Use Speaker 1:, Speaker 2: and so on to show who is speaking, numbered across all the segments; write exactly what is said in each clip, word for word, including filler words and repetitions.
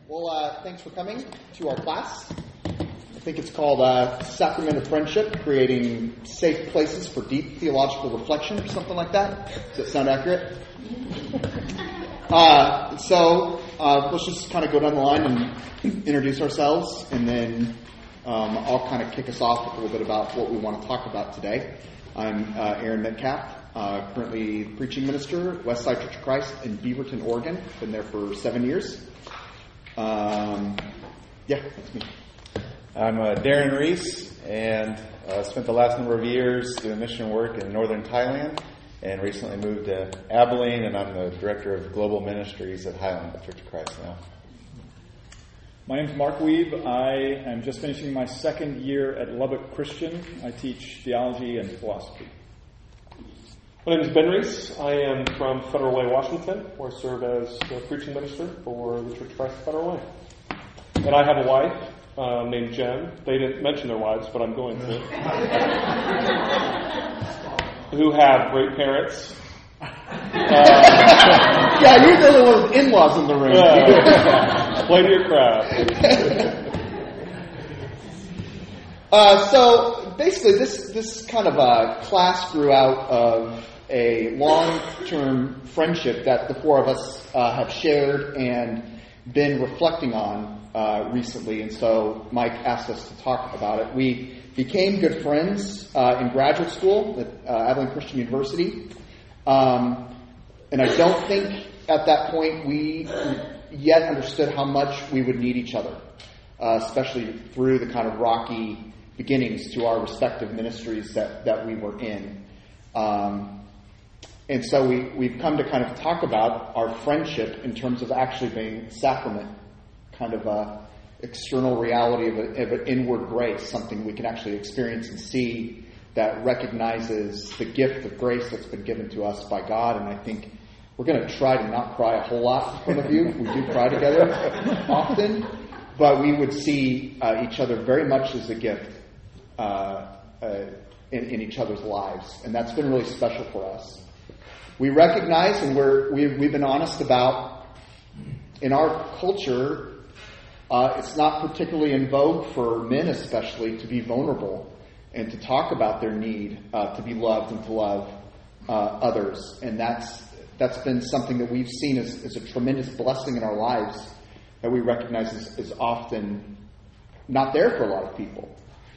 Speaker 1: Well, uh, thanks for coming to our class. I think it's called uh, Sacrament of Friendship, Creating Safe Places for Deep Theological Reflection, or something like that. Does that sound accurate? Uh, so uh, let's just kind of go down the line and introduce ourselves, and then um, I'll kind of kick us off with a little bit about what we want to talk about today. I'm uh, Aaron Metcalf, uh, currently preaching minister at Westside Church of Christ in Beaverton, Oregon. Been there for seven years. Um, yeah, that's me.
Speaker 2: I'm uh, Darren Reese, and uh, spent the last number of years doing mission work in northern Thailand, and recently moved to Abilene, and I'm the director of global ministries at Highland Church of Christ now.
Speaker 3: My name's Mark Weeb. I am just finishing my second year at Lubbock Christian. I teach theology and philosophy.
Speaker 4: My name is Ben Reese. I am from Federal Way, Washington, where I serve as the preaching minister for the Church of Christ Federal Way. And I have a wife uh, named Jen. They didn't mention their wives, but I'm going to. Who have great parents. Uh,
Speaker 1: yeah, you're the one with in-laws in the room.
Speaker 4: Yeah. Play to your crowd.
Speaker 1: uh, so basically, this this kind of a class grew out of a long-term friendship that the four of us uh, have shared and been reflecting on uh, recently. And so Mike asked us to talk about it. We became good friends uh, in graduate school at uh, Abilene Christian University. Um, and I don't think at that point we yet understood how much we would need each other, uh, especially through the kind of rocky beginnings to our respective ministries that, that we were in. Um, and so we, we've come to kind of talk about our friendship in terms of actually being sacrament, kind of a external reality of, a, of an inward grace, something we can actually experience and see that recognizes the gift of grace that's been given to us by God. And I think we're going to try to not cry a whole lot in front of you. We do cry together often, but we would see uh, each other very much as a gift uh, uh, in, in each other's lives. And that's been really special for us. We recognize, and we're, we've, we've been honest about, in our culture, uh, it's not particularly in vogue for men especially to be vulnerable and to talk about their need uh, to be loved and to love uh, others. And that's that's been something that we've seen as, as a tremendous blessing in our lives that we recognize is, is often not there for a lot of people.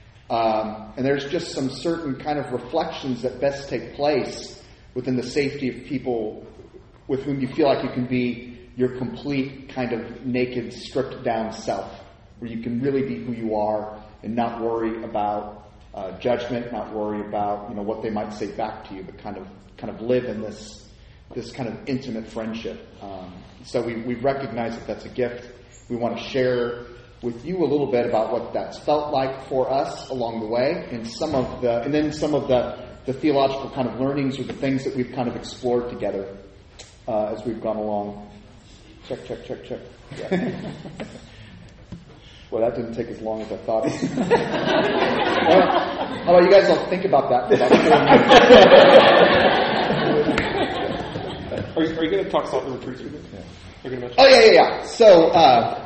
Speaker 1: Um, and there's just some certain kind of reflections that best take place within the safety of people with whom you feel like you can be your complete kind of naked, stripped down self, where you can really be who you are and not worry about Uh, judgment, not worry about you know what they might say back to you, but kind of kind of live in this this kind of intimate friendship. Um, so we we recognize that that's a gift. We want to share with you a little bit about what that's felt like for us along the way, and some of the and then some of the the theological kind of learnings or the things that we've kind of explored together uh, as we've gone along. Check, check, check, check. Yeah. Well, that didn't take as long as I thought. Well, how about you guys all think about that for about four minutes?
Speaker 4: Are you, are you going to talk about the retreats with me? Yeah. Are you going to mention?
Speaker 1: Oh, yeah, yeah, yeah. So, uh,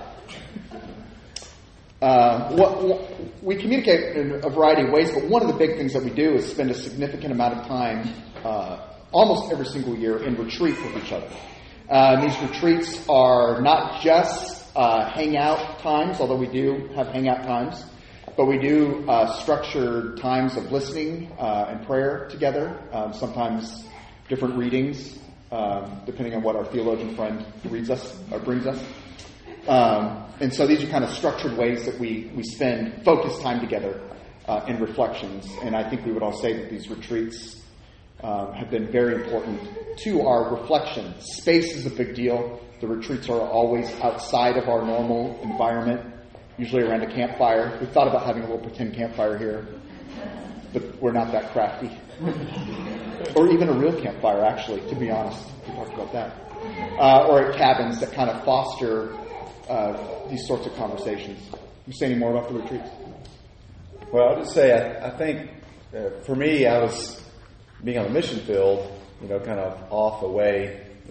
Speaker 1: uh, what, what, we communicate in a variety of ways, but one of the big things that we do is spend a significant amount of time, uh, almost every single year, in retreat with each other. Uh, these retreats are not just Uh, hangout times, although we do have hangout times, but we do uh, structured times of listening uh, and prayer together, um, sometimes different readings, um, depending on what our theologian friend reads us or brings us. Um, and so these are kind of structured ways that we, we spend focused time together uh, in reflections. And I think we would all say that these retreats um, have been very important to our reflection. Space is a big deal. The retreats are always outside of our normal environment, usually around a campfire. We thought about having a little pretend campfire here, but we're not that crafty. Or even a real campfire, actually, to be honest. We talked about that. Uh, or at cabins that kind of foster uh, these sorts of conversations. You say any more about the retreats?
Speaker 2: Well, I'll just say, I, I think, uh, for me, I was being on the mission field, you know, kind of off away.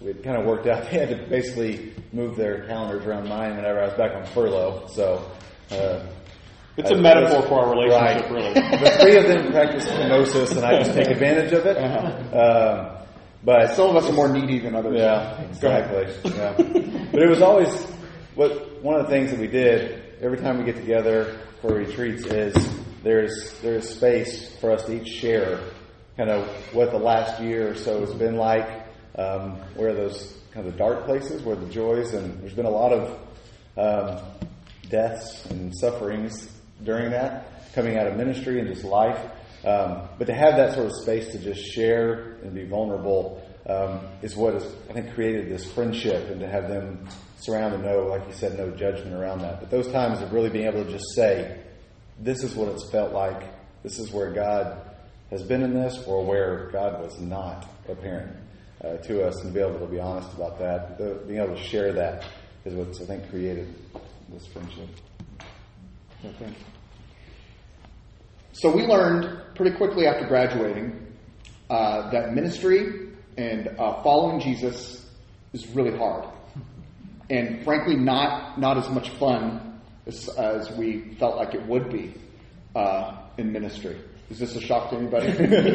Speaker 2: it kind of worked out. They had to basically move their calendars around mine whenever I was back on furlough. So uh,
Speaker 4: it's a metaphor was, for our relationship,
Speaker 2: right.
Speaker 4: really.
Speaker 2: The three of them practice kenosis, and I just take advantage of it. Uh-huh. Um, but
Speaker 1: some of us are more needy than others.
Speaker 2: Yeah, exactly. Yeah. But it was always what one of the things that we did every time we get together for retreats is there's there's space for us to each share kind of what the last year or so has been like, um, where those kind of dark places, where the joys, and there's been a lot of um, deaths and sufferings during that, coming out of ministry and just life. Um, but to have that sort of space to just share and be vulnerable um, is what has, I think, created this friendship, and to have them surround and know, like you said, no judgment around that. But those times of really being able to just say, this is what it's felt like, this is where God has been in this, or where God was not apparent uh, to us, and be able to be honest about that. The, being able to share that is what's, I think, created this friendship.
Speaker 1: Okay. So we learned pretty quickly after graduating uh, that ministry and uh, following Jesus is really hard, and frankly, not not as much fun as, as we felt like it would be uh, in ministry. Is this a shock to anybody?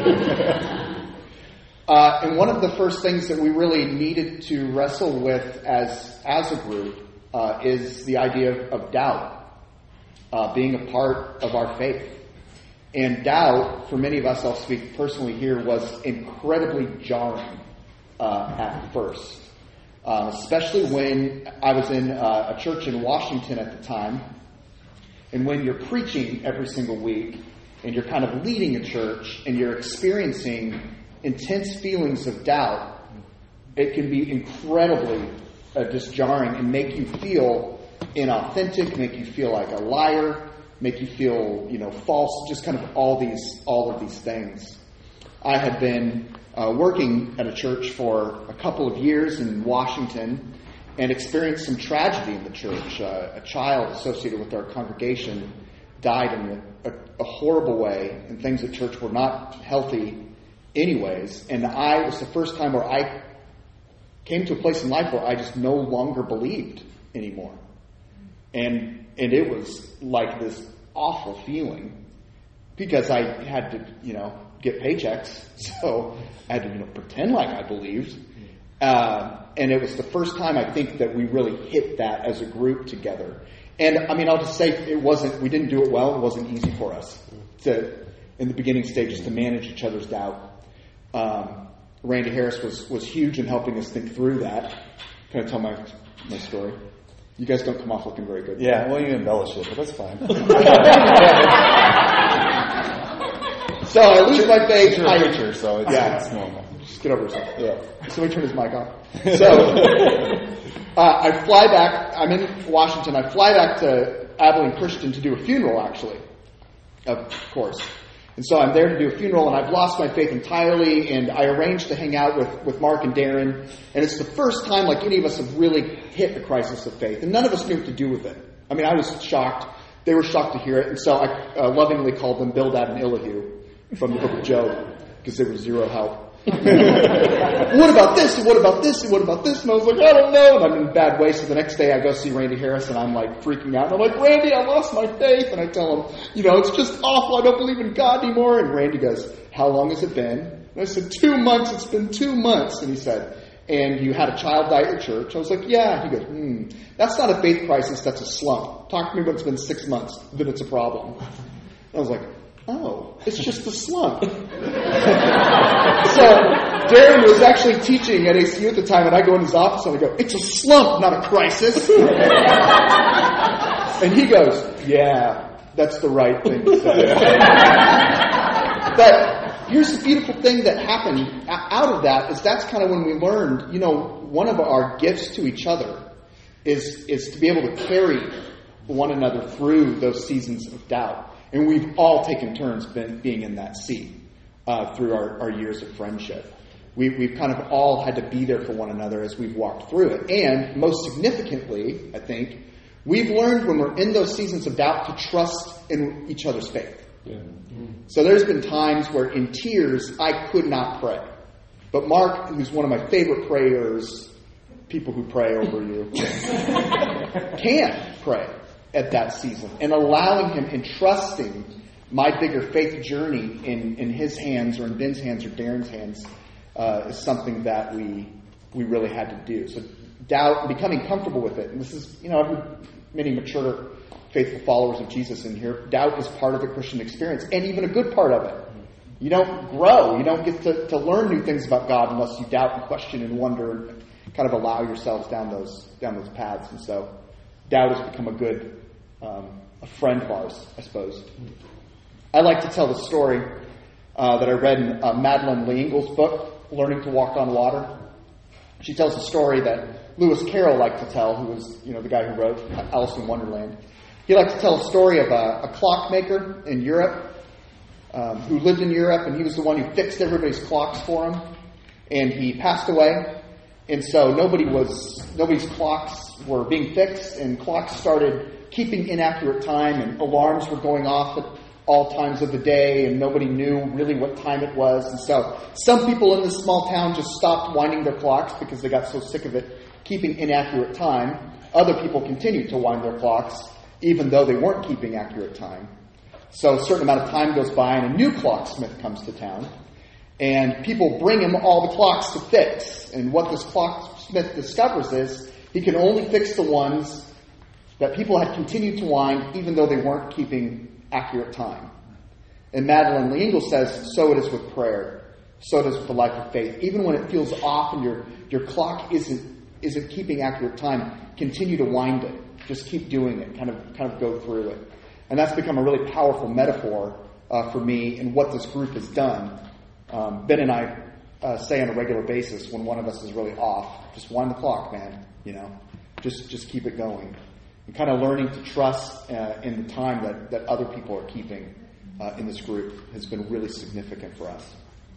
Speaker 1: uh, and one of the first things that we really needed to wrestle with as as a group uh, is the idea of, of doubt uh, being a part of our faith. And doubt, for many of us, I'll speak personally here, was incredibly jarring uh, at first. Uh, especially when I was in uh, a church in Washington at the time. And when you're preaching every single week, and you're kind of leading a church, and you're experiencing intense feelings of doubt, it can be incredibly uh, just jarring and make you feel inauthentic, make you feel like a liar, make you feel, you know, false, just kind of all these, all of these things. I had been uh, working at a church for a couple of years in Washington and experienced some tragedy in the church. Uh, a child associated with our congregation died in a, a, a horrible way, and things at church were not healthy anyways. And I, it was the first time where I came to a place in life where I just no longer believed anymore. And and it was like this awful feeling because I had to, you know, get paychecks. So I had to, you know, pretend like I believed. Uh, and it was the first time I think that we really hit that as a group together. And I mean, I'll just say it wasn't, we didn't do it well. It wasn't easy for us to, in the beginning stages, to manage each other's doubt. Um, Randy Harris was, was huge in helping us think through that. Can I tell my, my story? You guys don't come off looking very good.
Speaker 2: Yeah, well, you embellish it, but that's fine.
Speaker 1: So I lose my faith.
Speaker 2: You're a preacher, so it's,
Speaker 1: yeah,
Speaker 2: it's normal.
Speaker 1: Just get over yourself.
Speaker 2: Yeah.
Speaker 1: Somebody turn his mic off. So uh, I fly back. I'm in Washington. I fly back to Abilene Christian to do a funeral, actually, of course. And so I'm there to do a funeral, and I've lost my faith entirely, and I arranged to hang out with, with Mark and Darren, and it's the first time like any of us have really hit a crisis of faith, and none of us knew what to do with it. I mean, I was shocked. They were shocked to hear it, and so I uh, lovingly called them Bildad and Elihu from the book of Job, because they were zero help. What about this, and what about this, and what about this? And I was like, I don't know, and I'm in a bad way. So the next day I go see Randy Harris, and I'm like freaking out. And I'm like, Randy, I lost my faith. And I tell him, you know, it's just awful. I don't believe in God anymore. And Randy goes, how long has it been? And I said, two months. It's been two months. And he said, and you had a child die at your church? I was like, yeah. He goes, hmm, that's not a faith crisis. That's a slump. Talk to me when it's been six months. Then it's a problem. And I was like, oh, it's just a slump. So Darren was actually teaching at A C U at the time, and I go in his office and I go, it's a slump, not a crisis. And he goes, yeah, that's the right thing to say. But here's the beautiful thing that happened out of that is that's kind of when we learned, you know, one of our gifts to each other is, is to be able to carry one another through those seasons of doubt. And we've all taken turns been, being in that seat uh, through our, our years of friendship. We, we've kind of all had to be there for one another as we've walked through it. And most significantly, I think, we've learned when we're in those seasons of doubt to trust in each other's faith. Yeah. Mm-hmm. So there's been times where in tears I could not pray. But Mark, who's one of my favorite prayers, people who pray over you, can pray at that season. And allowing him, entrusting my bigger faith journey in, in his hands or in Ben's hands or Darren's hands uh, is something that we we really had to do. So doubt, becoming comfortable with it. And this is, you know, I've heard many mature, faithful followers of Jesus in here. Doubt is part of the Christian experience, and even a good part of it. You don't grow. You don't get to, to learn new things about God unless you doubt and question and wonder and kind of allow yourselves down those down those paths. And so doubt has become a good um, a friend of ours, I suppose. I like to tell the story uh, that I read in uh, Madeleine L'Engle's book, Learning to Walk on Water. She tells a story that Lewis Carroll liked to tell, who was, you know, the guy who wrote Alice in Wonderland. He liked to tell a story of a, a clockmaker in Europe um, who lived in Europe, and he was the one who fixed everybody's clocks for him. And he passed away, and so nobody was nobody's clocks were being fixed, and clocks started keeping inaccurate time, and alarms were going off at all times of the day, and nobody knew really what time it was. And so some people in this small town just stopped winding their clocks because they got so sick of it keeping inaccurate time. Other people continued to wind their clocks even though they weren't keeping accurate time. So a certain amount of time goes by, and a new clocksmith comes to town, and people bring him all the clocks to fix. And what this clocksmith discovers is he can only fix the ones that people had continued to wind even though they weren't keeping accurate time. And Madeleine L'Engle says, so it is with prayer. So it is with the life of faith. Even when it feels off and your, your clock isn't isn't keeping accurate time, continue to wind it. Just keep doing it. Kind of kind of go through it. And that's become a really powerful metaphor uh, for me in what this group has done. Um, Ben and I uh, say on a regular basis when one of us is really off, just wind the clock, man. You know, just just keep it going. And kind of learning to trust uh, in the time that, that other people are keeping uh, in this group has been really significant for us.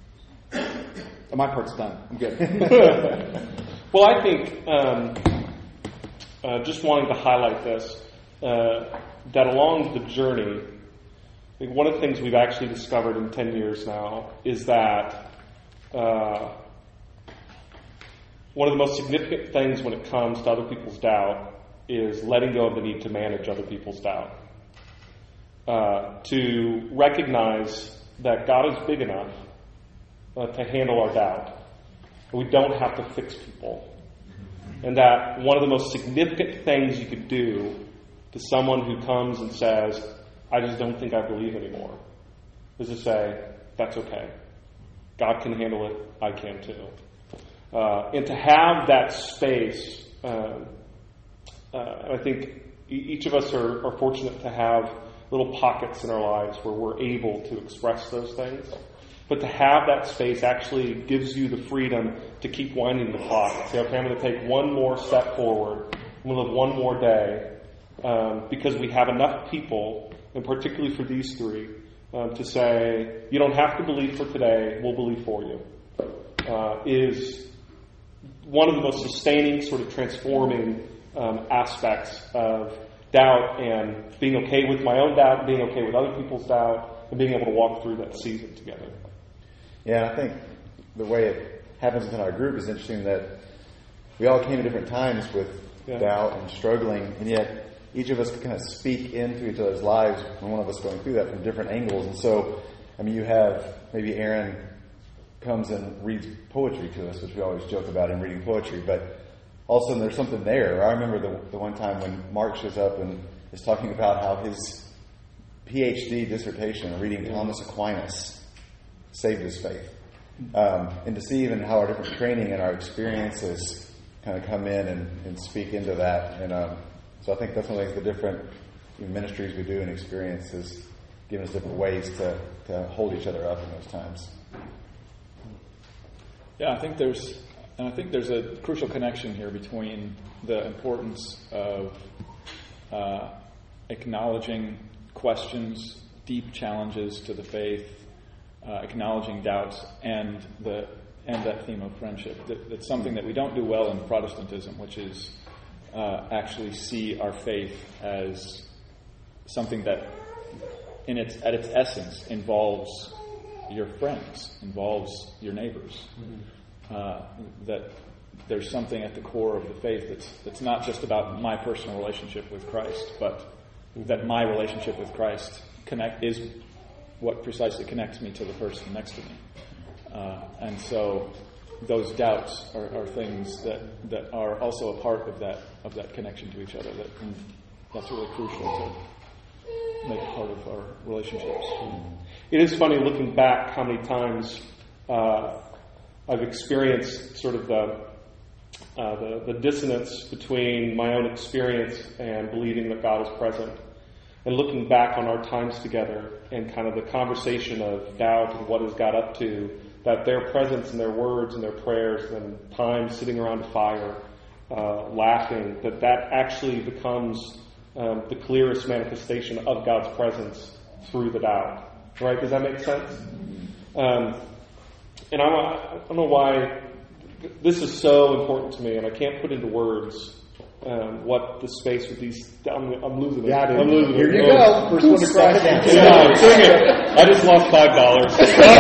Speaker 1: And my part's done. I'm good.
Speaker 4: Well, I think um, uh, just wanting to highlight this, uh, that along the journey, I think one of the things we've actually discovered in ten years now is that uh, one of the most significant things when it comes to other people's doubt is letting go of the need to manage other people's doubt. Uh, to recognize that God is big enough uh, to handle our doubt. We don't have to fix people. And that one of the most significant things you could do to someone who comes and says, I just don't think I believe anymore, is to say, that's okay. God can handle it. I can too. Uh, and to have that space, uh, uh, I think each of us are, are fortunate to have little pockets in our lives where we're able to express those things. But to have that space actually gives you the freedom to keep winding the clock. Say, okay, I'm going to take one more step forward. I'm going to live one more day. Um, because we have enough people, and particularly for these three, um, to say, you don't have to believe for today, we'll believe for you. Uh, is one of the most sustaining, sort of transforming um, aspects of doubt, and being okay with my own doubt, being okay with other people's doubt, and being able to walk through that season together.
Speaker 2: Yeah, I think the way it happens in our group is interesting that we all came at different times with yeah. doubt and struggling, and yet each of us could kind of speak into each other's lives, and one of us going through that from different angles. And so, I mean, you have maybe Aaron comes and reads poetry to us, which we always joke about him reading poetry, but also there's something there. I remember the, the one time when Mark shows up and is talking about how his P H D dissertation, reading Thomas Aquinas, saved his faith. Um, and to see even how our different training and our experiences kind of come in and, and speak into that. And um, so I think that's one of the different ministries we do and experiences, giving us different ways to, to hold each other up in those times.
Speaker 3: Yeah, I think there's, and I think there's a crucial connection here between the importance of uh, acknowledging questions, deep challenges to the faith, uh, acknowledging doubts, and the and that theme of friendship. That, that's something that we don't do well in Protestantism, which is uh, actually see our faith as something that, in its at its essence, involves your friends, involves your neighbors. Mm-hmm. uh, that there's something at the core of the faith that's that's not just about my personal relationship with Christ, but that my relationship with Christ connect is what precisely connects me to the person next to me. Uh, and so those doubts are, are things that, that are also a part of that of that connection to each other. That that's really crucial to make it part of our relationships.
Speaker 4: It is funny looking back how many times uh, I've experienced sort of the, uh, the the dissonance between my own experience and believing that God is present, and looking back on our times together and kind of the conversation of doubt and what is God up to, that their presence and their words and their prayers and time sitting around a fire, uh, laughing, that that actually becomes um, the clearest manifestation of God's presence through the doubt. Right? Does that make sense? Um, and I don't, I don't know why this is so important to me, and I can't put into words um, what the space with these. I'm, I'm losing it.
Speaker 1: Yeah, dude.
Speaker 4: I'm losing
Speaker 1: Here
Speaker 4: it.
Speaker 1: you
Speaker 4: Oh.
Speaker 1: go. First one to cry.
Speaker 4: Yeah, sing it. I just lost five dollars.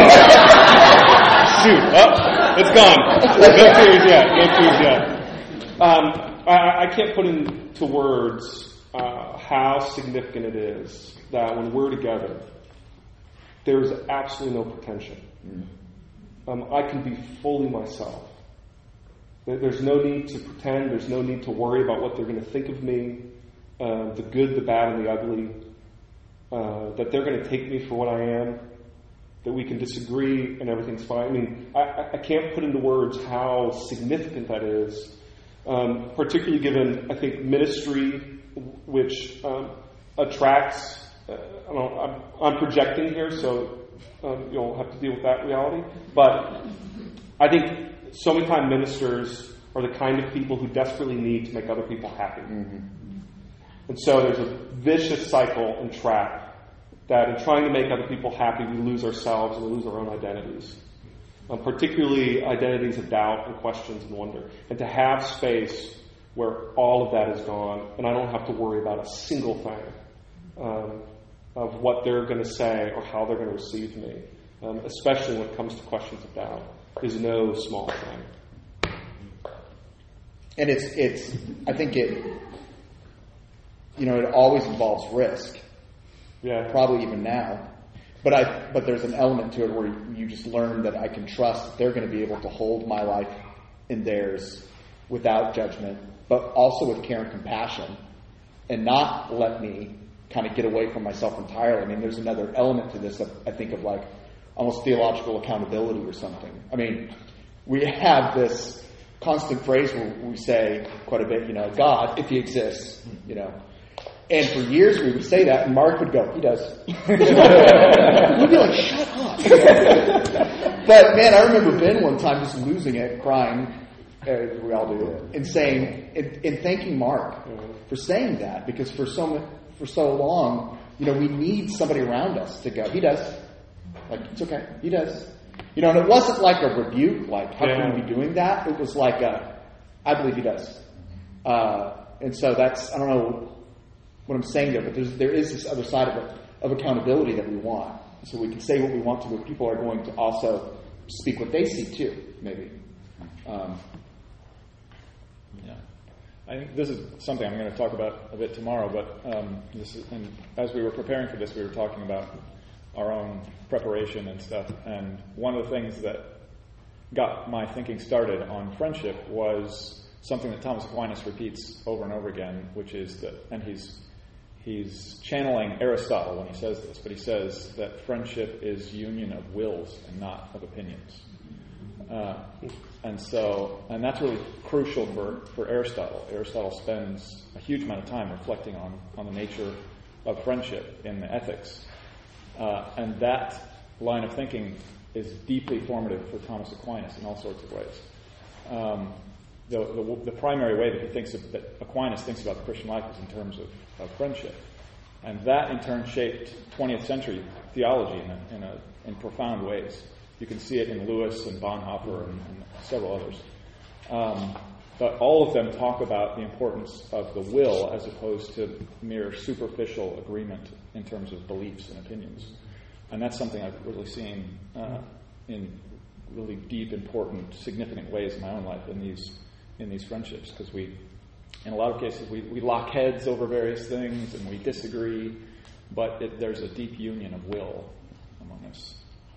Speaker 4: Shoot. Oh, it's gone. No tears yet. No tears yet. Um, I, I can't put into words uh, how significant it is that when we're together, there is absolutely no pretension. Um, I can be fully myself. There's no need to pretend. There's no need to worry about what they're going to think of me, uh, the good, the bad, and the ugly. Uh, that they're going to take me for what I am. That we can disagree and everything's fine. I mean, I, I can't put into words how significant that is, um, particularly given, I think, ministry, which um, attracts. Uh, I don't know, I'm, I'm projecting here, so um, you'll have to deal with that reality. But I think so many times ministers are the kind of people who desperately need to make other people happy. Mm-hmm. And so there's a vicious cycle and trap that in trying to make other people happy, we lose ourselves and we lose our own identities, um, particularly identities of doubt and questions and wonder. And to have space where all of that is gone, and I don't have to worry about a single thing um, of what they're going to say or how they're going to receive me, um, especially when it comes to questions of doubt, is no small thing.
Speaker 1: And it's, it's, I think it, you know, it always involves risk.
Speaker 4: Yeah.
Speaker 1: Probably even now. But I, but there's an element to it where you just learn that I can trust that they're going to be able to hold my life in theirs without judgment, but also with care and compassion, and not let me kind of get away from myself entirely. I mean, there's another element to this that I think of, like almost theological accountability or something. I mean, we have this constant phrase where we say quite a bit, you know, God, if he exists, you know. And for years we would say that, and Mark would go, he does. We'd be like, shut up. But man, I remember Ben one time just losing it, crying, uh, we all do, and saying, and, and thanking Mark for saying that, because for so for so long, you know, we need somebody around us to go, he does. Like, it's okay, he does. You know, and it wasn't like a rebuke, like, how
Speaker 4: yeah.
Speaker 1: can you be doing that? It was like a, I believe he does. Uh, and so that's, I don't know what I'm saying there, but there's, there is this other side of it, of accountability that we want. So we can say what we want to, but people are going to also speak what they see too, maybe. Um,
Speaker 3: yeah. I think this is something I'm going to talk about a bit tomorrow, but um, this is, and as we were preparing for this, we were talking about our own preparation and stuff, and one of the things that got my thinking started on friendship was something that Thomas Aquinas repeats over and over again, which is that, and he's he's channeling Aristotle when he says this, but he says that friendship is union of wills and not of opinions. Uh, and so, and that's really crucial for, for Aristotle. Aristotle spends a huge amount of time reflecting on, on the nature of friendship in the Ethics. Uh, and that line of thinking is deeply formative for Thomas Aquinas in all sorts of ways. Um, the, the, the primary way that he thinks of, that Aquinas thinks about the Christian life is in terms of, of friendship, and that in turn shaped twentieth century theology in a, in, a, in profound ways. You can see it in Lewis and Bonhoeffer and, and several others. Um, but all of them talk about the importance of the will as opposed to mere superficial agreement in terms of beliefs and opinions. And that's something I've really seen uh, in really deep, important, significant ways in my own life in these in these friendships, because we, in a lot of cases, we, we lock heads over various things and we disagree, but it, there's a deep union of will among us.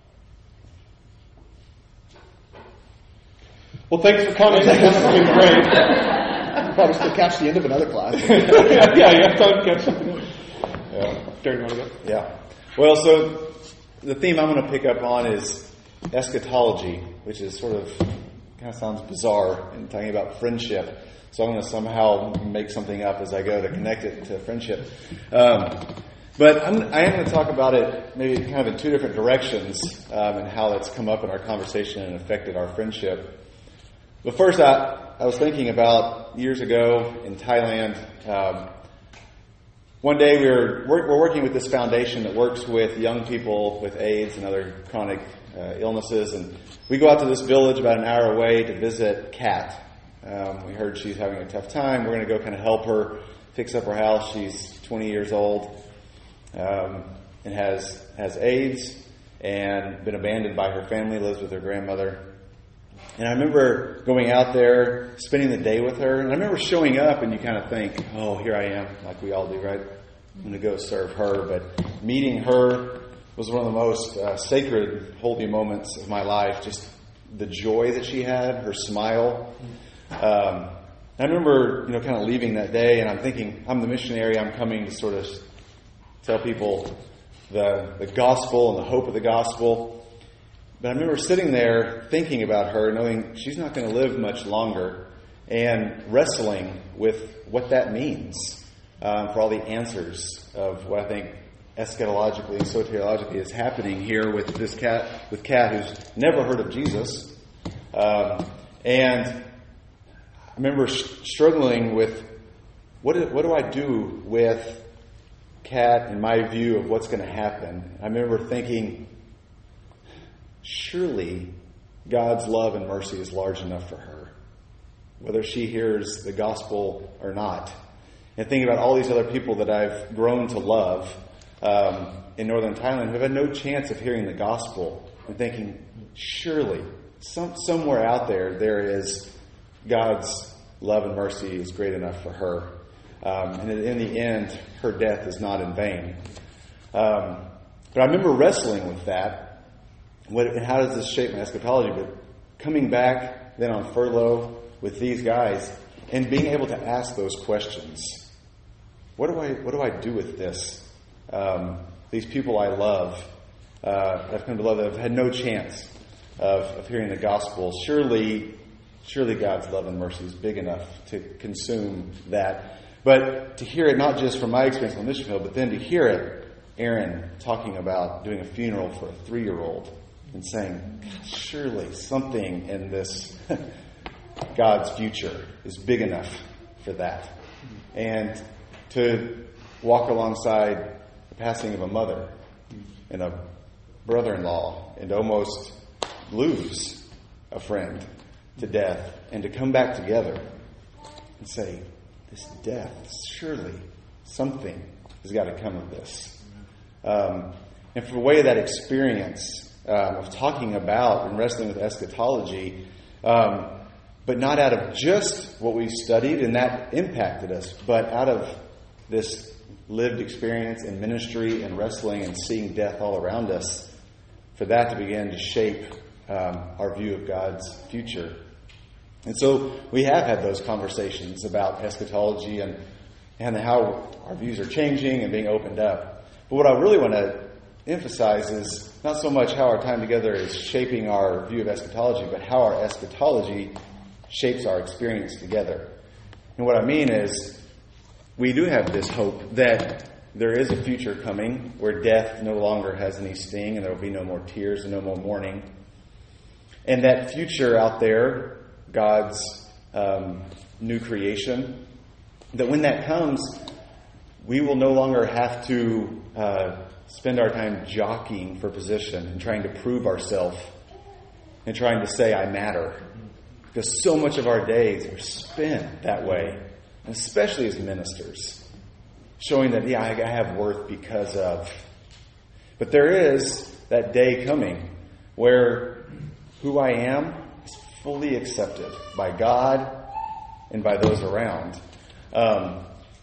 Speaker 4: Well, thanks for coming. This has been great.
Speaker 1: Probably still catch the end of another class.
Speaker 4: yeah, yeah, you have time to catch something.
Speaker 2: Yeah.
Speaker 4: Darren, you want to go?
Speaker 2: Yeah. Well, so the theme I'm going to pick up on is eschatology, which is sort of, kind of sounds bizarre in talking about friendship. So I'm going to somehow make something up as I go to connect it to friendship. Um, but I'm, I am going to talk about it maybe kind of in two different directions, um, and how that's come up in our conversation and affected our friendship. But first, I, I was thinking about years ago in Thailand. Um, one day we were we're, we're working with this foundation that works with young people with AIDS and other chronic uh, illnesses, and we go out to this village about an hour away to visit Kat. Um, we heard she's having a tough time. We're going to go kind of help her fix up her house. She's twenty years old um, and has has AIDS and been abandoned by her family. Lives with her grandmother. And I remember going out there, spending the day with her, and I remember showing up, and you kind of think, oh, here I am, like we all do, right? I'm going to go serve her. But meeting her was one of the most uh, sacred, holy moments of my life. Just the joy that she had, her smile. Um, I remember, you know, kind of leaving that day, and I'm thinking, I'm the missionary. I'm coming to sort of tell people the the gospel and the hope of the gospel. But I remember sitting there thinking about her, knowing she's not going to live much longer, and wrestling with what that means um, for all the answers of what I think eschatologically and soteriologically is happening here with this cat, with Kat, who's never heard of Jesus. Um, and I remember struggling with what do, what do I do with Kat and my view of what's going to happen. I remember thinking, surely God's love and mercy is large enough for her, whether she hears the gospel or not. And thinking about all these other people that I've grown to love um, in northern Thailand who have had no chance of hearing the gospel, and thinking, surely some, somewhere out there, there is God's love and mercy is great enough for her. Um, and in the end, her death is not in vain. Um, but I remember wrestling with that. What, and how does this shape my eschatology? But coming back then on furlough with these guys and being able to ask those questions. What do I what do I do with this? Um, these people I love, uh, I've come to love, that have had no chance of, of hearing the gospel. Surely, surely God's love and mercy is big enough to consume that. But to hear it not just from my experience on the mission field, but then to hear it, Aaron talking about doing a funeral for a three-year-old. And saying, surely something in this God's future is big enough for that. And to walk alongside the passing of a mother and a brother-in-law and almost lose a friend to death, and to come back together and say, this death, surely something has got to come of this. Um, and for the way that experience Um, of talking about and wrestling with eschatology, um, but not out of just what we studied, and that impacted us, but out of this lived experience in ministry and wrestling and seeing death all around us, for that to begin to shape um, our view of God's future. And so we have had those conversations about eschatology and, and how our views are changing and being opened up. But what I really want to emphasize is not so much how our time together is shaping our view of eschatology, but how our eschatology shapes our experience together. And what I mean is, we do have this hope that there is a future coming where death no longer has any sting, and there will be no more tears and no more mourning. And that future out there, God's um, new creation, that when that comes, we will no longer have to uh, spend our time jockeying for position and trying to prove ourselves and trying to say, I matter. Because so much of our days are spent that way, and especially as ministers, showing that, yeah, I have worth because of. But there is that day coming where who I am is fully accepted by God and by those around. Um,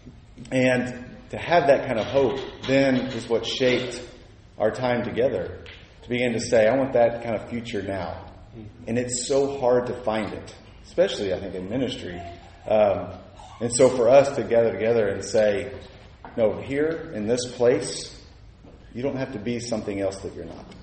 Speaker 2: and to have that kind of hope then is what shaped our time together. To begin to say, I want that kind of future now. And it's so hard to find it, especially, I think, in ministry. Um, and so for us to gather together and say, no, here in this place, you don't have to be something else that you're not.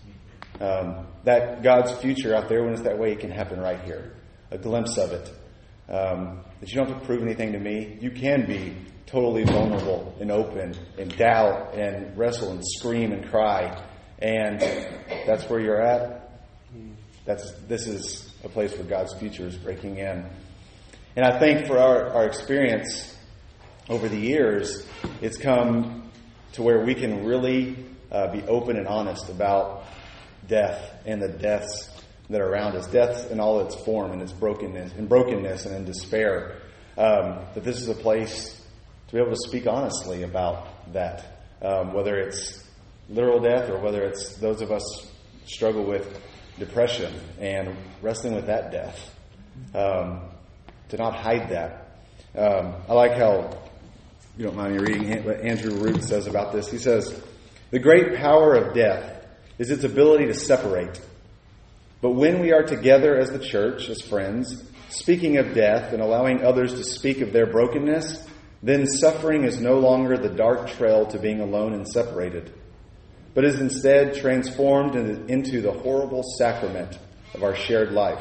Speaker 2: Um, that God's future out there, when it's that way, it can happen right here. A glimpse of it. Um, that you don't have to prove anything to me. You can be totally vulnerable and open and doubt and wrestle and scream and cry. And that's where you're at. That's This is a place where God's future is breaking in. And I think for our, our experience over the years, it's come to where we can really uh, be open and honest about death and the deaths that are around us. Death in all its form and its brokenness, and brokenness and in despair. Um, that this is a place to be able to speak honestly about that. Um, whether it's literal death or whether it's those of us struggle with depression and wrestling with that death. Um, to not hide that. Um, I like how, you don't mind me reading what Andrew Root says about this. He says, the great power of death is its ability to separate. But when we are together as the church, as friends, speaking of death and allowing others to speak of their brokenness, then suffering is no longer the dark trail to being alone and separated, but is instead transformed into the horrible sacrament of our shared life.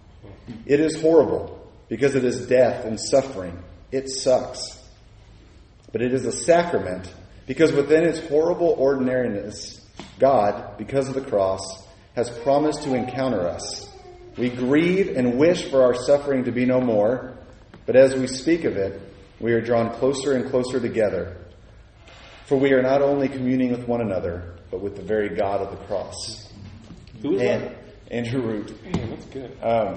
Speaker 2: It is horrible because it is death and suffering. It sucks. But it is a sacrament because within its horrible ordinariness, God, because of the cross, has promised to encounter us. We grieve and wish for our suffering to be no more, but as we speak of it, we are drawn closer and closer together. For we are not only communing with one another, but with the very God of the cross.
Speaker 4: Who is
Speaker 2: and,
Speaker 4: that?
Speaker 2: Andrew Root.
Speaker 4: Yeah, that's good.
Speaker 2: Um,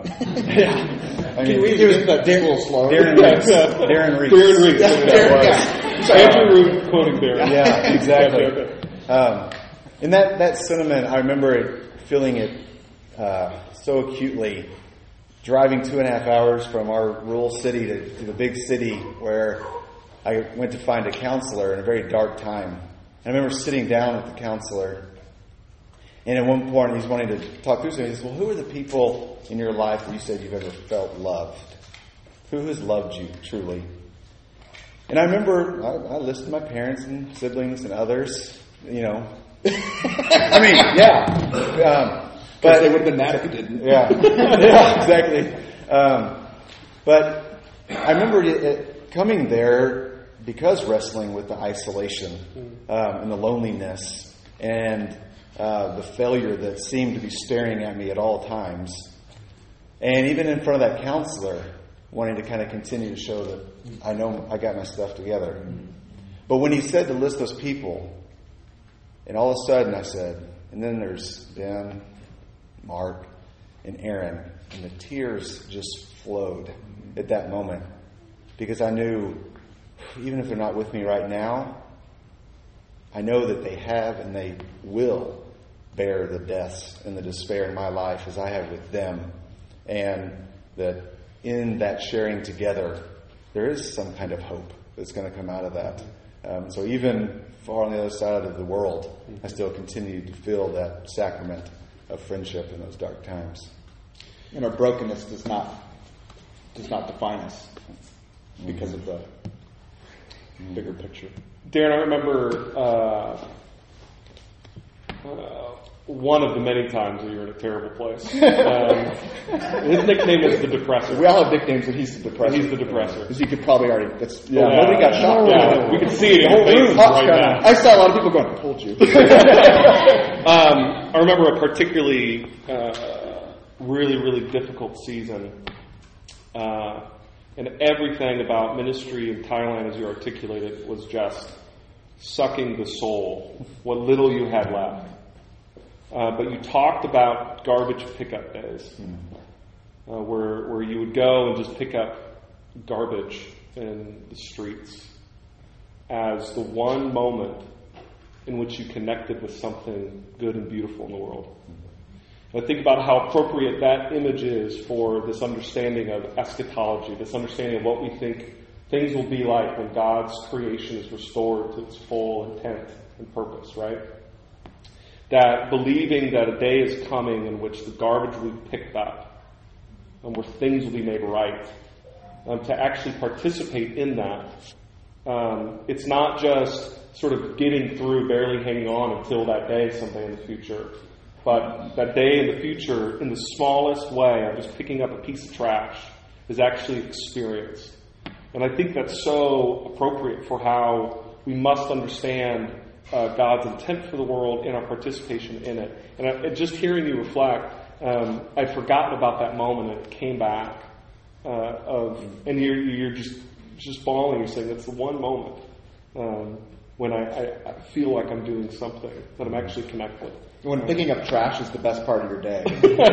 Speaker 1: yeah.
Speaker 2: I
Speaker 1: Can
Speaker 2: mean,
Speaker 1: we do that a little slower?
Speaker 2: Darren Reese. Darren Reese.
Speaker 4: Darren Reese.
Speaker 1: Yeah, Darren, yeah.
Speaker 4: So Andrew Root quoting Darren.
Speaker 2: Yeah, exactly.
Speaker 4: Okay, okay.
Speaker 2: Um, and that, that sentiment, I remember it, feeling it uh, so acutely, driving two and a half hours from our rural city to, to the big city where I went to find a counselor in a very dark time. I remember sitting down with the counselor, and at one point he's wanting to talk through something. He says, well, who are the people in your life that you said you've ever felt loved? Who has loved you truly? And I remember I, I listed my parents and siblings and others, you know. I mean, yeah. Um,
Speaker 1: but they would have been mad if you didn't.
Speaker 2: Yeah, yeah, exactly. Um, but I remember it, it coming there because wrestling with the isolation um, and the loneliness and uh, the failure that seemed to be staring at me at all times. And even in front of that counselor, wanting to kind of continue to show that I know I got my stuff together. But when he said to list those people, and all of a sudden I said, and then there's Ben, Mark, and Aaron, and the tears just flowed at that moment. Because I knew, even if they're not with me right now, I know that they have and they will bear the deaths and the despair in my life as I have with them. And that in that sharing together, there is some kind of hope that's going to come out of that. Um, so even far on the other side of the world, I still continue to feel that sacrament of friendship in those dark times.
Speaker 1: And our brokenness does not does not define us because of the mm-hmm. bigger picture.
Speaker 4: Darren, I remember uh, uh, one of the many times that you were in a terrible place. Um, his nickname is the Depressor.
Speaker 1: We all have nicknames, but he's the Depressor.
Speaker 4: He's the Depressor.
Speaker 1: As you could probably already. That's,
Speaker 4: Yeah.
Speaker 1: well, nobody got shocked.
Speaker 4: Yeah, we could see it in
Speaker 1: The
Speaker 4: your
Speaker 1: whole room
Speaker 4: face
Speaker 1: popped
Speaker 4: right
Speaker 1: down.
Speaker 4: now.
Speaker 1: I saw a lot of people going, I told you.
Speaker 4: um, I remember a particularly uh, really, really difficult season. Uh, and everything about ministry in Thailand, as you articulated, was just sucking the soul, what little you had left. Uh, but you talked about garbage pickup days, uh, where where you would go and just pick up garbage in the streets as the one moment in which you connected with something good and beautiful in the world. I think about how appropriate that image is for this understanding of eschatology, this understanding of what we think things will be like when God's creation is restored to its full intent and purpose, right? That believing that a day is coming in which the garbage will be picked up and where things will be made right. Um, to actually participate in that. Um, it's not just sort of getting through, barely hanging on until that day someday in the future. But that day in the future, in the smallest way, of just picking up a piece of trash, is actually experienced. And I think that's so appropriate for how we must understand uh, God's intent for the world and our participation in it. And, I, and just hearing you reflect, um, I'd forgotten about that moment and it came back. Uh, of and you're you're just just bawling. You're saying that's the one moment um, when I, I, I feel like I'm doing something that I'm actually connected.
Speaker 1: When picking up trash is the best part of your day.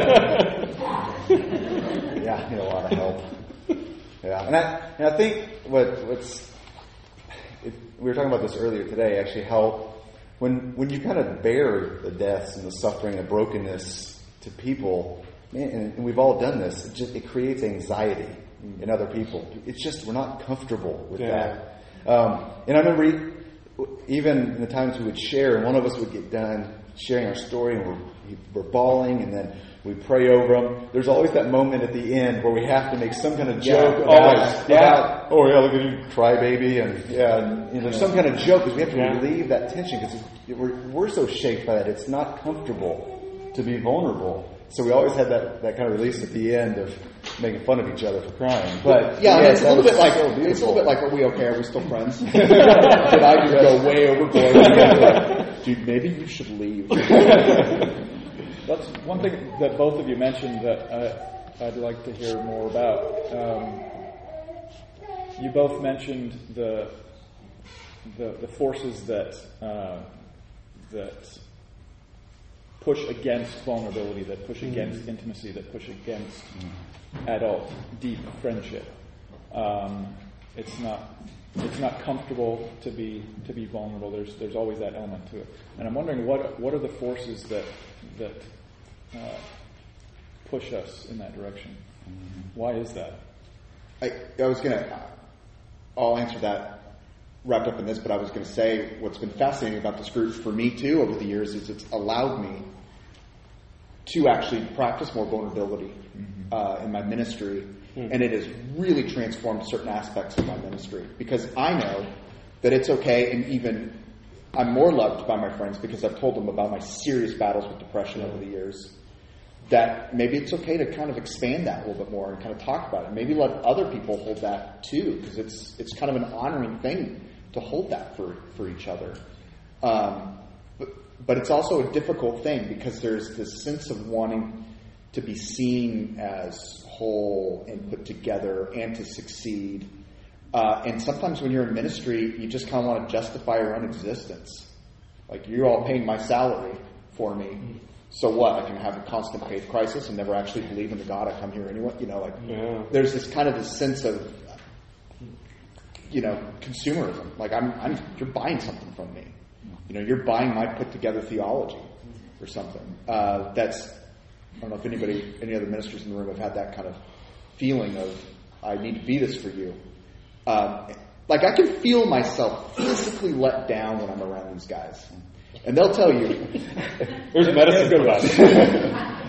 Speaker 2: Yeah, I need a lot of help. Yeah, and I and I think what what's it, we were talking about this earlier today. Actually, how when when you kind of bear the deaths and the suffering and brokenness to people. Man, and we've all done this. It just it creates anxiety in other people. It's just we're not comfortable with
Speaker 4: yeah.
Speaker 2: that. Um, and I remember even in the times we would share, and one of us would get done sharing our story, and we're we're bawling, and then we pray over them. There's always that moment at the end where we have to make some kind of joke
Speaker 1: yeah.
Speaker 2: about,
Speaker 1: Always.
Speaker 2: yeah, about, oh yeah, look at you, crybaby, and yeah, and, you know, some kind of joke because we have to
Speaker 4: yeah.
Speaker 2: relieve that tension because we're we're so shaped by that. It's not comfortable to be vulnerable. So we always had that, that kind of release at the end of making fun of each other for crying. But
Speaker 1: yeah, I mean, it's a little bit like
Speaker 2: so
Speaker 1: it's a little bit like, are we okay? Are we still friends? Did I just go way overboard? Dude, maybe you should leave.
Speaker 3: That's one thing that both of you mentioned that I, I'd like to hear more about. Um, you both mentioned the the, the forces that uh, that. push against vulnerability, that push against mm-hmm. intimacy, that push against mm-hmm. adult, deep friendship. Um, it's not it's not comfortable to be to be vulnerable. There's there's always that element to it. And I'm wondering what what are the forces that that uh, push us in that direction? Mm-hmm. Why is that?
Speaker 1: I, I was gonna. I'll answer that wrapped up in this, but I was going to say what's been fascinating about this group for me too over the years is it's allowed me to actually practice more vulnerability mm-hmm. uh, in my ministry, mm-hmm. and it has really transformed certain aspects of my ministry because I know that it's okay, and even I'm more loved by my friends because I've told them about my serious battles with depression mm-hmm. over the years. That maybe it's okay to kind of expand that a little bit more and kind of talk about it. Maybe let other people hold that too, because it's it's kind of an honoring thing to hold that for, for each other. Um, but, but it's also a difficult thing because there's this sense of wanting to be seen as whole and put together and to succeed. Uh, and sometimes when you're in ministry, you just kind of want to justify your own existence. Like, you're all paying my salary for me. So what? I can have a constant faith crisis and never actually believe in the God I come here anyway. You know, like
Speaker 4: yeah.
Speaker 1: there's this kind of this sense of, you know, consumerism. Like I'm, I'm, you're buying something from me. You know, you're buying my put together theology or something. Uh, that's, I don't know if anybody, any other ministers in the room have had that kind of feeling of, I need to be this for you. Um, like I can feel myself physically let down when I'm around these guys. And they'll tell you.
Speaker 4: There's medicine for that.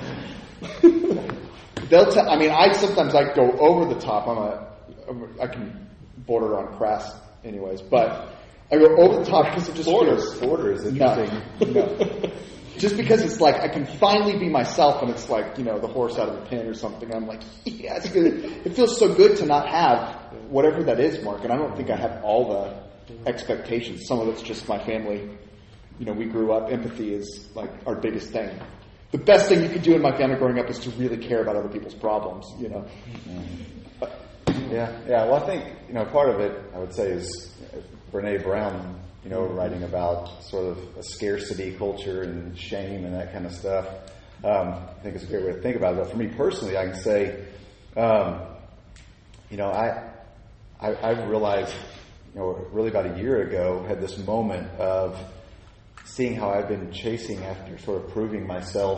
Speaker 1: They'll tell. I mean, I sometimes I go over the top. I'm a. I can border on crass, anyways. But I go over the top because it just
Speaker 2: Borders. Border is interesting.
Speaker 1: No, no. Just because it's like I can finally be myself, and it's like, you know, the horse out of the pen or something. I'm like, yeah, it's good. It feels so good to not have whatever that is, Mark. And I don't think I have all the expectations. Some of it's just my family. You know, we grew up, empathy is like our biggest thing. The best thing you could do in my family growing up is to really care about other people's problems, you know.
Speaker 2: But, yeah, yeah. Well, I think, you know, part of it, I would say, is Brene Brown, you know, writing about sort of a scarcity culture and shame and that kind of stuff. Um, I think it's a great way to think about it. But for me personally, I can say, um, you know, I, I, I've realized, you know, really about a year ago, had this moment of seeing how I've been chasing after sort of proving myself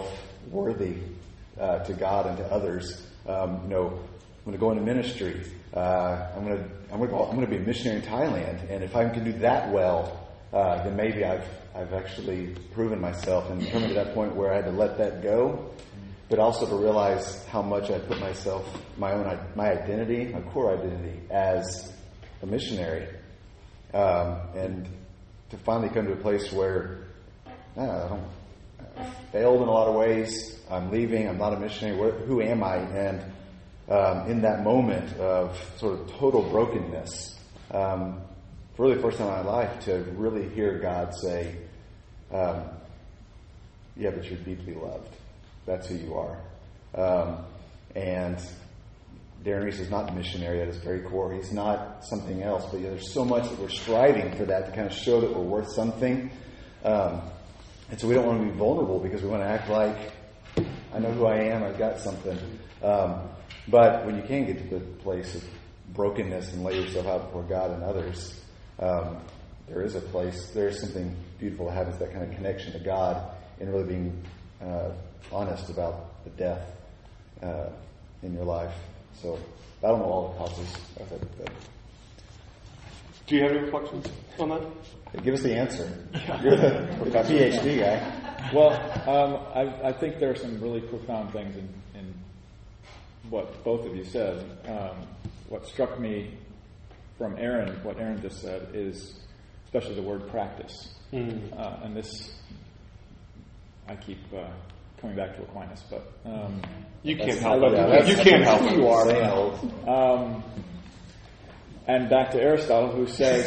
Speaker 2: worthy uh, to God and to others. Um, you know, I'm going to go into ministry. Uh, I'm going to I'm going to I'm going to be a missionary in Thailand, and if I can do that well, uh, then maybe I've I've actually proven myself and coming to that point where I had to let that go, but also to realize how much I put myself, my own my identity, my core identity as a missionary, um, and to finally come to a place where no, I don't. I failed in a lot of ways. I'm leaving. I'm not a missionary. Where, who am I? And um, in that moment of sort of total brokenness, um, for really the first time in my life, to really hear God say, um, "Yeah, but you're deeply loved. That's who you are." Um, and Darren Reese is not a missionary at his very core. He's not something else. But yeah, there's so much that we're striving for that to kind of show that we're worth something. Um, And so we don't want to be vulnerable because we want to act like, I know who I am, I've got something. Um, but when you can get to the place of brokenness and lay yourself out before God and others, um, there is a place, there is something beautiful that happens, that kind of connection to God and really being uh, honest about the death uh, in your life. So I don't know all the causes of it. But
Speaker 4: do you have any reflections on that?
Speaker 2: Give us the answer. You're the, the PhD guy.
Speaker 3: Well, um, I, I think there are some really profound things in, in what both of you said. Um, what struck me from Aaron, what Aaron just said, is especially the word practice. Mm. Uh, and this, I keep uh, coming back to Aquinas, but um,
Speaker 4: you can't help it.
Speaker 3: Yeah,
Speaker 4: you can't help
Speaker 3: it. You are. Um, and back to Aristotle, who says.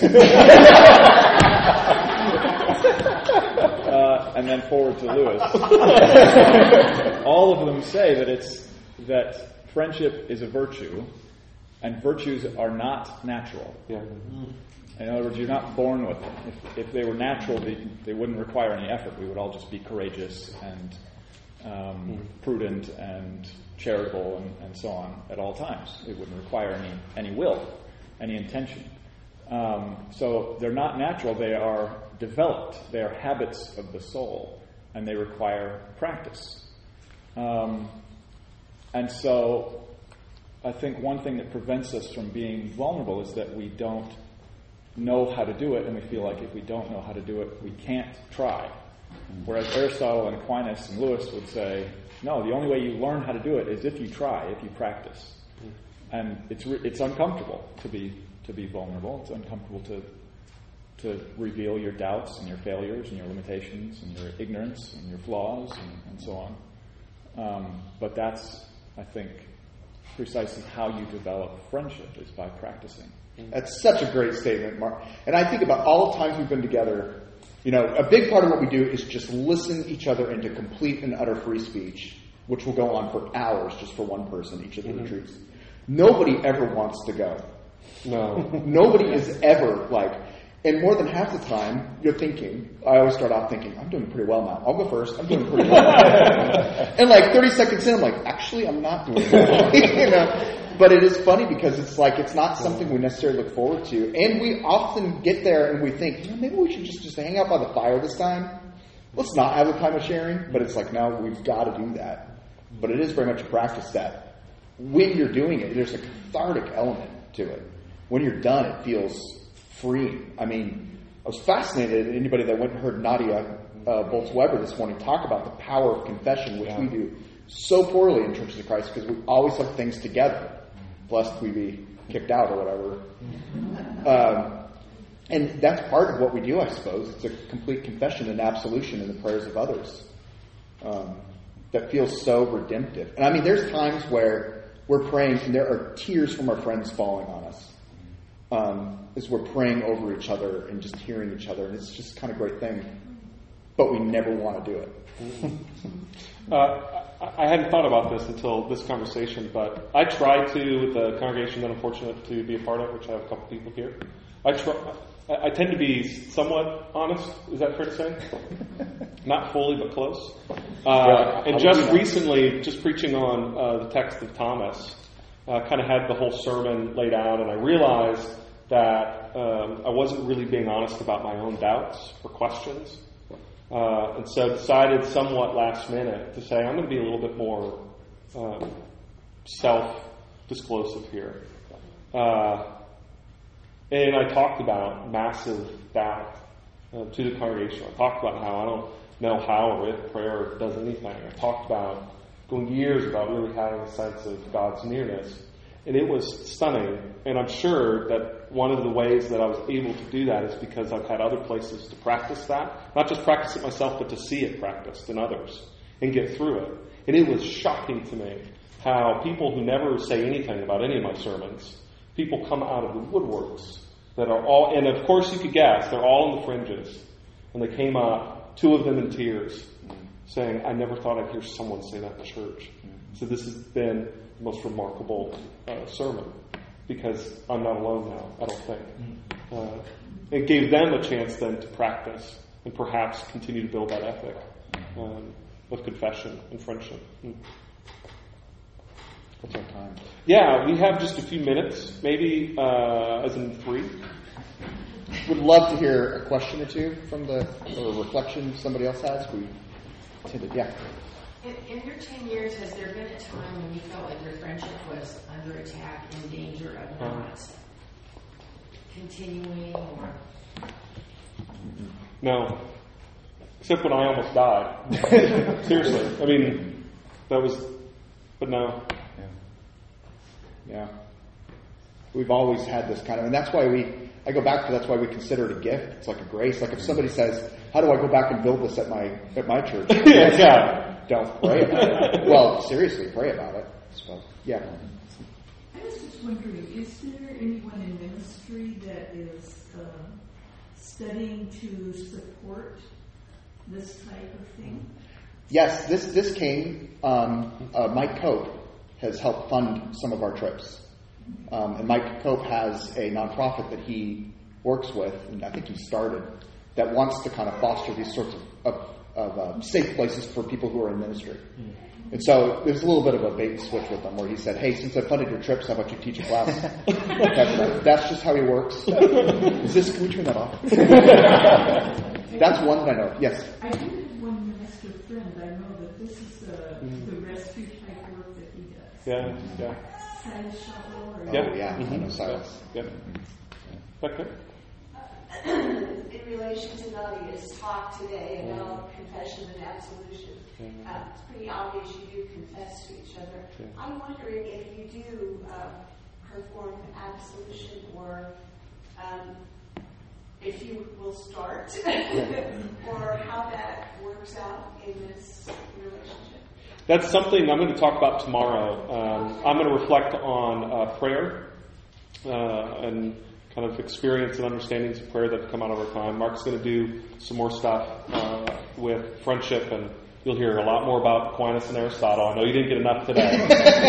Speaker 3: Uh, and then forward to Lewis. All of them say that it's that friendship is a virtue, and virtues are not natural.
Speaker 4: Yeah.
Speaker 3: In other words, you're not born with them. If, if they were natural, they, they wouldn't require any effort. We would all just be courageous and um, mm. prudent and charitable and, and so on at all times. It wouldn't require any any will, any intention. Um, so they're not natural. They are developed. They are habits of the soul, and they require practice. Um, and so I think one thing that prevents us from being vulnerable is that we don't know how to do it, and we feel like if we don't know how to do it, we can't try. Whereas Aristotle and Aquinas and Lewis would say, no, the only way you learn how to do it is if you try, if you practice. And it's re- it's uncomfortable to be to be vulnerable. It's uncomfortable to to reveal your doubts and your failures and your limitations and your ignorance and your flaws and, and so on. Um, but that's, I think, precisely how you develop friendship, is by practicing.
Speaker 1: That's such a great statement, Mark. And I think about all the times we've been together. You know, a big part of what we do is just listen each other into complete and utter free speech, which will go on for hours just for one person, each of the mm-hmm. retreats. Nobody ever wants to go.
Speaker 4: No.
Speaker 1: Nobody is ever like, and more than half the time, you're thinking, I always start off thinking, I'm doing pretty well now. I'll go first. I'm doing pretty well. And like thirty seconds in, I'm like, actually, I'm not doing well. You know? But it is funny because it's like, it's not something we necessarily look forward to. And we often get there and we think, you know, maybe we should just, just hang out by the fire this time. Let's not have a time of sharing. But it's like, no, we've got to do that. But it is very much a practice that when you're doing it, there's a cathartic element to it. When you're done, it feels free. I mean, I was fascinated. Anybody that went and heard Nadia uh, Bolz-Weber this morning talk about the power of confession, which yeah. we do so poorly in Churches of Christ because we always have things together, lest we be kicked out or whatever. Um, and that's part of what we do, I suppose. It's a complete confession and absolution in the prayers of others um, that feels so redemptive. And I mean, there's times where we're praying and there are tears from our friends falling on us. Um, as we're praying over each other and just hearing each other, and it's just kind of a great thing. But we never want to do it.
Speaker 4: uh, I hadn't thought about this until this conversation, but I try to, with the congregation that I'm fortunate to be a part of, which I have a couple people here, I try. I tend to be somewhat honest. Is that fair to say? Not fully, but close. Uh, and just recently, just preaching on uh, the text of Thomas, uh, kind of had the whole sermon laid out, and I realized that um, I wasn't really being honest about my own doubts or questions. Uh, and so decided somewhat last minute to say, I'm going to be a little bit more um, self-disclosive here. Uh, and I talked about massive doubt uh, to the congregation. I talked about how I don't know how or if prayer does anything. I talked about going years about really having a sense of God's nearness. And it was stunning. And I'm sure that one of the ways that I was able to do that is because I've had other places to practice that. Not just practice it myself, but to see it practiced in others and get through it. And it was shocking to me how people who never say anything about any of my sermons, people come out of the woodworks that are all, and of course you could guess, they're all in the fringes. And they came up, two of them in tears, saying, I never thought I'd hear someone say that in church. So this has been the most remarkable uh, sermon, because I'm not alone now, I don't think. Uh, it gave them a chance then to practice and perhaps continue to build that ethic um, of confession and friendship.
Speaker 1: What's our time?
Speaker 4: Yeah, we have just a few minutes, maybe uh, as in three.
Speaker 1: Would love to hear a question or two from the or reflection somebody else has. We tended, yeah.
Speaker 5: In, in your ten years, has there been a time when you felt like your friendship was under attack, in danger of not continuing? Or
Speaker 4: No. Except when I almost died. Seriously. I mean, that was, but no.
Speaker 1: Yeah. We've always had this kind of, and that's why we, I go back to that's why we consider it a gift. It's like a grace. Like if somebody says, how do I go back and build this at my at my church?
Speaker 4: Yeah.
Speaker 1: Don't pray about it. Well, seriously, pray about it. So, yeah.
Speaker 6: I was just wondering, is there anyone in ministry that is uh, studying to support this type of thing?
Speaker 1: Yes, this this came. Um, uh, Mike Cope has helped fund some of our trips, um, and Mike Cope has a nonprofit that he works with, and I think he started, that wants to kind of foster these sorts of, of, of uh, safe places for people who are in ministry. And so there's a little bit of a bait and switch with him, where he said, "Hey, since I funded your trips, how about you teach a class?" that's, that's just how he works. Is this? Can we turn that off? That's one that I know. Yes.
Speaker 6: I do have one minister friend. I know that this is uh, mm. the rescue type work that he does.
Speaker 4: Yeah, yeah.
Speaker 6: Silas Shotwell, or
Speaker 1: Oh,
Speaker 4: yeah.
Speaker 1: yeah.
Speaker 4: Mm-hmm.
Speaker 1: I know Silas.
Speaker 4: Yeah. Okay.
Speaker 7: In relation to Nadia's talk today about confession and absolution, uh, it's pretty obvious you do confess to each other. Yeah. I'm wondering if you do uh, perform absolution, or um, if you will start, or how that works out in this relationship.
Speaker 4: That's something I'm going to talk about tomorrow. Um, I'm going to reflect on uh, prayer uh, and kind of experience and understandings of prayer that have come out over time. Mark's going to do some more stuff uh, with friendship, and you'll hear a lot more about Aquinas and Aristotle. I know you didn't get enough today.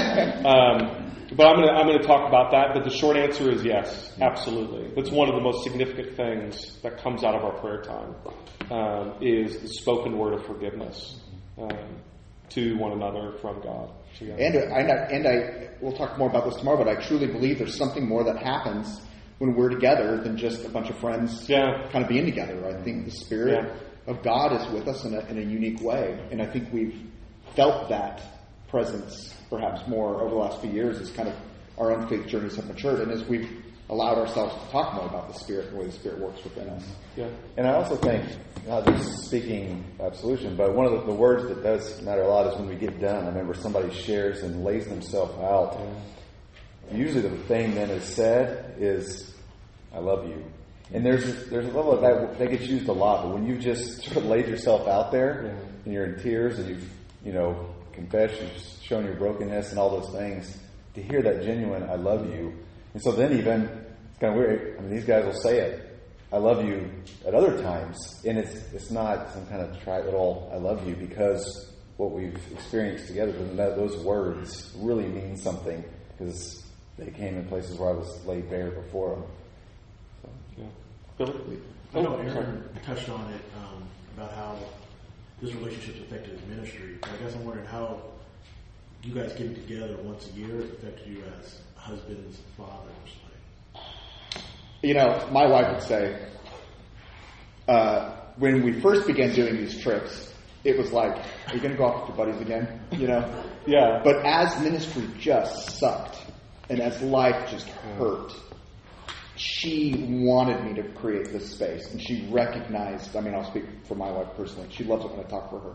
Speaker 4: um, but I'm going to I'm going to talk about that. But the short answer is yes, absolutely. That's one of the most significant things that comes out of our prayer time, um, is the spoken word of forgiveness um, to one another from God. So, yeah.
Speaker 1: And I and I we'll talk more about this tomorrow. But I truly believe there's something more that happens when we're together than just a bunch of friends
Speaker 4: yeah.
Speaker 1: kind of being together. I think the Spirit
Speaker 4: yeah.
Speaker 1: of God is with us in a, in a unique way. And I think we've felt that presence perhaps more over the last few years as kind of our own faith journeys have matured, and as we've allowed ourselves to talk more about the Spirit and the way the Spirit works within us.
Speaker 4: Yeah.
Speaker 2: And I also think, not just speaking absolution, but one of the, the words that does matter a lot is when we get done. I remember somebody shares and lays themselves out. Yeah. Usually the thing then is said is, I love you. And there's there's a level of that that gets used a lot, but when you just sort of laid yourself out there yeah. and you're in tears and you've, you know, confessed, you've shown your brokenness and all those things, to hear that genuine, I love you. And so then even, it's kind of weird, I mean, these guys will say it, I love you, at other times, and it's it's not some kind of trite little, I love you, because what we've experienced together, those words really mean something, because they came in places where I was laid bare before them. So,
Speaker 4: yeah. Billy?
Speaker 8: I know Aaron touched on it, um, about how this relationship's affected his ministry. I guess I'm wondering how you guys getting together once a year has affected you as husbands, fathers.
Speaker 1: You know, my wife would say, uh, when we first began doing these trips, it was like, are you going to go off with your buddies again? You know?
Speaker 4: Yeah.
Speaker 1: But as ministry just sucked, and as life just hurt, she wanted me to create this space, and she recognized, I mean, I'll speak for my wife personally, she loves it when I talk for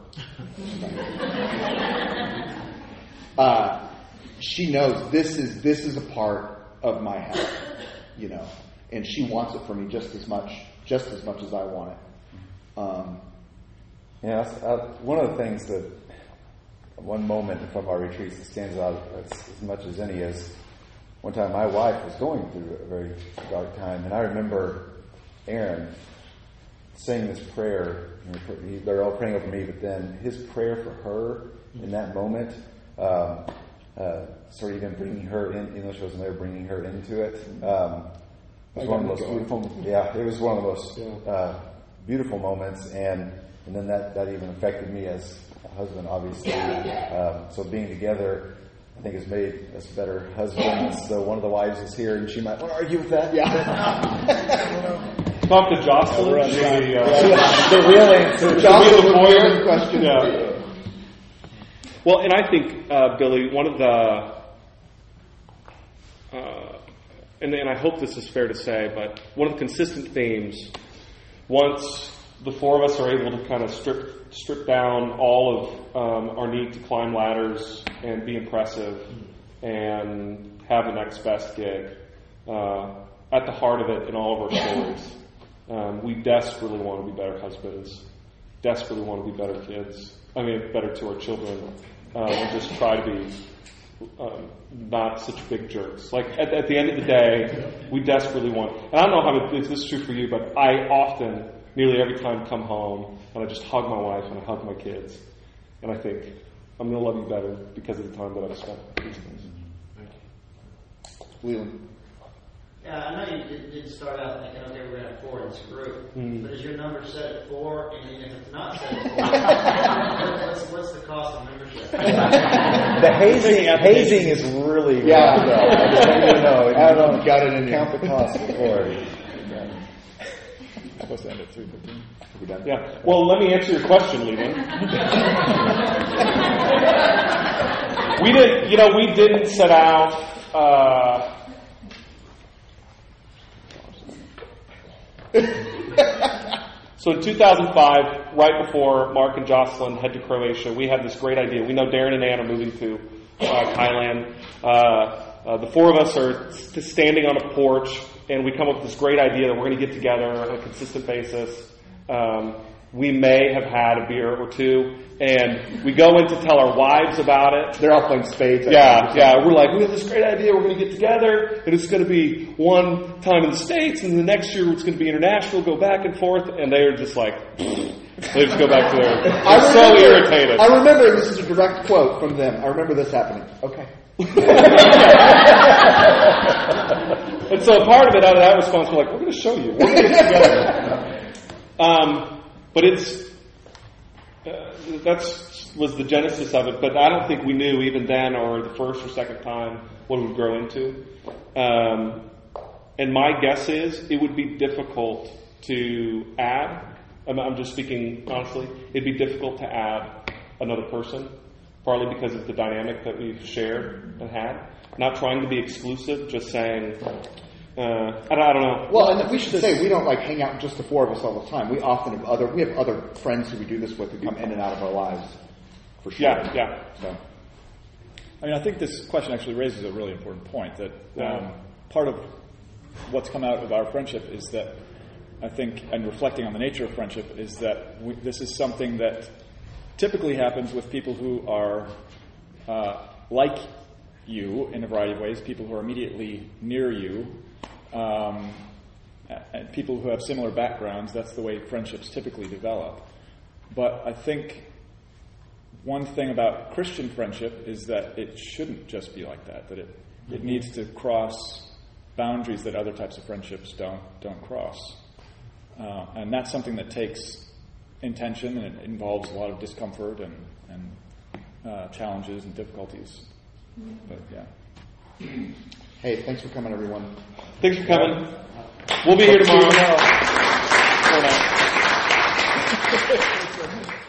Speaker 1: her. uh, she knows this is this is a part of my health, you know, and she wants it for me just as much, just as much as I want it. Um,
Speaker 2: Yeah, uh, one of the things that, one moment from our retreats that stands out as, as much as any is, one time my wife was going through a very dark time, and I remember Aaron saying this prayer. They're all praying over me, but then his prayer for her in that moment, um, uh, sort of even bringing her in, English wasn't there, bringing her into it. Um, it was one of the most beautiful, yeah, it was one of the most uh, beautiful moments, and And then that, that even affected me as a husband, obviously. Um, so being together, I think, has made us better husbands. So one of the wives is here, and she might want to argue with that.
Speaker 1: Yeah.
Speaker 4: Talk to Jocelyn.
Speaker 2: Yeah,
Speaker 4: the, uh,
Speaker 2: yeah. The real answer.
Speaker 1: Jocelyn, the real question.
Speaker 4: Yeah. Well, and I think, uh, Billy, one of the, uh, and, and I hope this is fair to say, but one of the consistent themes, once the four of us are able to kind of strip strip down all of um, our need to climb ladders and be impressive and have the next best gig. Uh, at the heart of it in all of our stories, um, we desperately want to be better husbands, desperately want to be better kids. I mean, better to our children, um, and just try to be um, not such big jerks. Like at, at the end of the day, we desperately want. And I don't know how it, this is true for you, but I often. Nearly every time I come home, and I just hug my wife and I hug my kids. And I think, I'm going to love you better because of the time that I've spent with these things.
Speaker 1: Leland.
Speaker 9: Yeah, I know you did, did start out thinking, okay, we're going to have four in this group.
Speaker 4: Mm.
Speaker 9: But is your number set at four? And if it's not set at four, what's, what's the cost of membership?
Speaker 2: The hazing, hazing is really
Speaker 1: Yeah.
Speaker 2: rough, though. I just want you to know.
Speaker 1: I don't got it in
Speaker 2: Count the cost before.
Speaker 3: Supposed to end at three fifteen.
Speaker 1: We done?
Speaker 4: Yeah. Well, let me answer your question, Leland. we did, you know, we didn't set out. Uh, so in two thousand five, right before Mark and Jocelyn head to Croatia, we had this great idea. We know Darren and Ann are moving to uh, Thailand. Uh, uh, the four of us are st- standing on a porch. And we come up with this great idea that we're going to get together on a consistent basis. Um, we may have had a beer or two, and we go in to tell our wives about it.
Speaker 1: They're all playing spades.
Speaker 4: Yeah, yeah. We're like, we have this great idea. We're going to get together, and it's going to be one time in the States, and the next year it's going to be international. Go back and forth, and they're just like, they just go back to their. They're
Speaker 1: I
Speaker 4: so
Speaker 1: remember,
Speaker 4: irritated.
Speaker 1: I remember this is a direct quote from them. I remember this happening. Okay.
Speaker 4: And so part of it, out of that response, we're like, we're going to show you. We're going to get together. um, but it's, uh, that's was the genesis of it. But I don't think we knew even then or the first or second time what it would grow into. Um, and my guess is it would be difficult to add. I'm, I'm just speaking honestly. It'd be difficult to add another person, partly because of the dynamic that we've shared and had. Not trying to be exclusive, just saying, uh, I, don't, I don't know.
Speaker 1: Well, and we should say we don't like hang out just the four of us all the time. We often have other we have other friends who we do this with who come in and out of our lives for sure.
Speaker 4: Yeah, yeah.
Speaker 1: So
Speaker 3: I mean, I think this question actually raises a really important point that um, part of what's come out of our friendship is that I think, and reflecting on the nature of friendship, is that we, this is something that typically happens with people who are uh, like you in a variety of ways, people who are immediately near you, um, and people who have similar backgrounds. That's the way friendships typically develop. But I think one thing about Christian friendship is that it shouldn't just be like that, that it, mm-hmm. it needs to cross boundaries that other types of friendships don't don't cross. Uh, and that's something that takes intention, and it involves a lot of discomfort and, and uh, challenges and difficulties. But yeah.
Speaker 1: hey, thanks for coming, everyone.
Speaker 4: Thanks for coming. We'll be here tomorrow.
Speaker 6: for him.